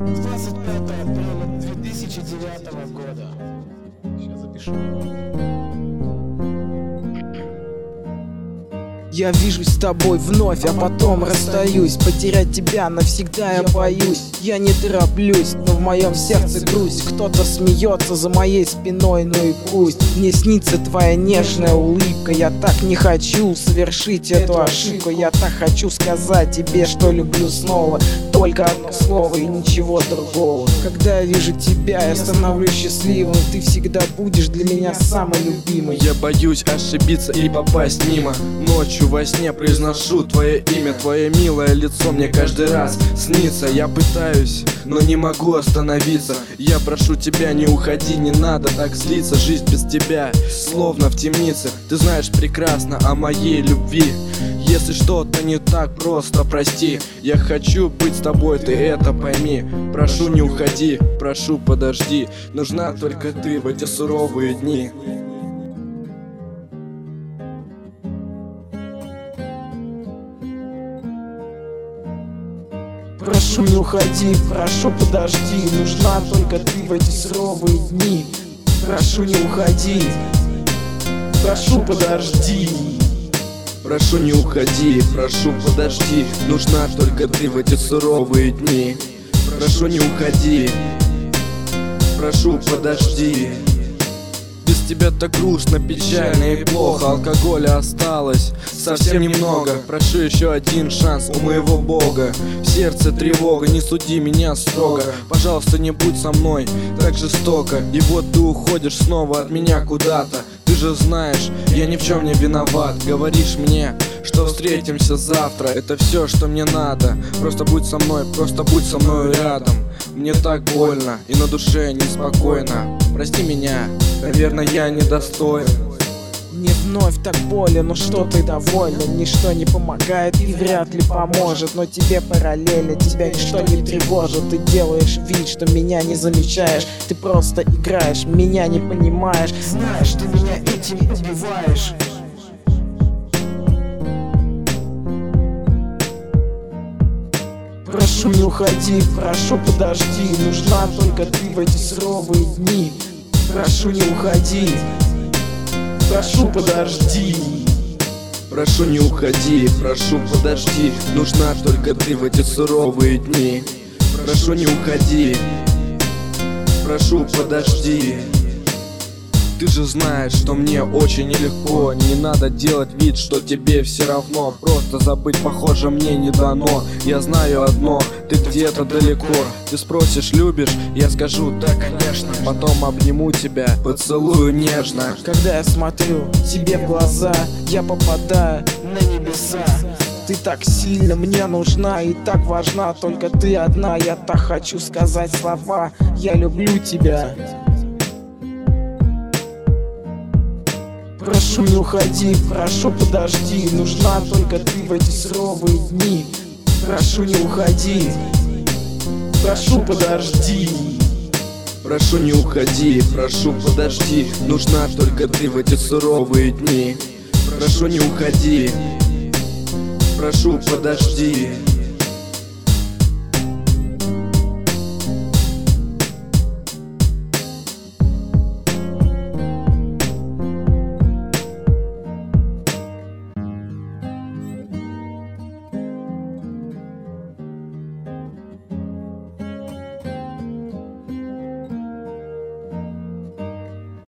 25 апреля 2009 года. Сейчас запишу. Я вижусь с тобой вновь, а потом расстаюсь. Потерять тебя навсегда я боюсь. Я не тороплюсь, но в моем сердце грусть. Кто-то смеется за моей спиной, ну и пусть. Мне снится твоя нежная улыбка. Я так не хочу совершить эту ошибку. Я так хочу сказать тебе, что люблю снова. Только одно слово и ничего другого. Когда я вижу тебя, я становлюсь счастливым. Ты всегда будешь для меня самый любимый. Я боюсь ошибиться и попасть мимо. Ночью во сне произношу твое имя. Твое милое лицо мне каждый раз снится. Я пытаюсь, но не могу остановиться. Я прошу тебя, не уходи, не надо так злиться. Жизнь без тебя, словно в темнице. Ты знаешь прекрасно о моей любви. Если что-то не так, просто прости. Я хочу быть с тобой, ты это пойми. Прошу, не уходи, прошу, подожди. Нужна только ты в эти суровые дни. Прошу, не уходи, прошу, подожди. Нужна только ты в эти суровые дни. Прошу, не уходи, прошу, подожди. Прошу, не уходи, прошу, подожди. Нужна только ты в эти суровые дни. Прошу, не уходи, прошу, подожди. Без тебя так грустно, печально и плохо. Алкоголя осталось совсем немного. Прошу еще один шанс у моего Бога. В сердце тревога, не суди меня строго. Пожалуйста, не будь со мной так жестоко. И вот ты уходишь снова от меня куда-то. Ты же знаешь, я ни в чем не виноват. Говоришь мне, что встретимся завтра. Это все, что мне надо. Просто будь со мной, просто будь со мной рядом. Мне так больно и на душе неспокойно. Прости меня, наверное, я недостоин. Мне вновь так больно, но что ты доволен? Ничто не помогает и вряд ли поможет. Но тебе параллельно, тебя ничто не тревожит. Ты делаешь вид, что меня не замечаешь. Ты просто играешь, меня не понимаешь. Знаешь, ты меня этим убиваешь. Прошу, не уходи, прошу, подожди. Нужна только ты в эти суровые дни. Прошу, не уходи, прошу, подожди. Прошу, не уходи, прошу, подожди. Нужна только ты в эти суровые дни. Прошу, не уходи, прошу, подожди. Ты же знаешь, что мне очень нелегко. Не надо делать вид, что тебе все равно. Просто забыть, похоже, мне не дано. Я знаю одно, ты где-то далеко. Ты спросишь, любишь? Я скажу, да, конечно. Потом обниму тебя, поцелую нежно. Когда я смотрю тебе в глаза, я попадаю на небеса. Ты так сильно мне нужна и так важна. Только ты одна, я так хочу сказать слова. Я люблю тебя. Прошу, не уходи, прошу, подожди. Нужна только ты в эти суровые дни. Прошу, не уходи, прошу, подожди. Прошу, не уходи, прошу, подожди. Нужна только ты в эти суровые дни. Прошу, не уходи, прошу, подожди.